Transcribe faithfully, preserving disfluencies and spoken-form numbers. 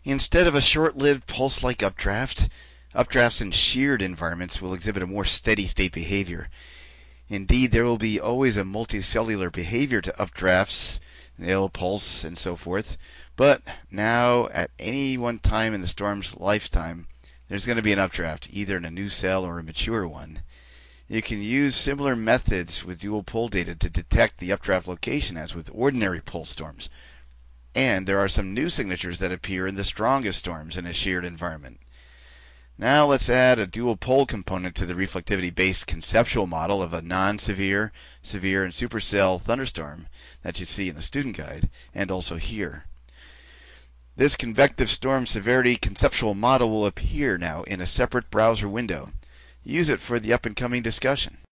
Instead of a short-lived pulse-like updraft, updrafts in sheared environments will exhibit a more steady-state behavior. Indeed, there will be always a multicellular behavior to updrafts, they'll pulse, and so forth. But now, at any one time in the storm's lifetime, there's going to be an updraft, either in a new cell or a mature one. You can use similar methods with dual pole data to detect the updraft location as with ordinary pole storms. And there are some new signatures that appear in the strongest storms in a sheared environment. Now let's add a dual pole component to the reflectivity-based conceptual model of a non-severe, severe, and supercell thunderstorm that you see in the student guide, and also here. This convective storm severity conceptual model will appear now in a separate browser window. Use it for the up-and-coming discussion.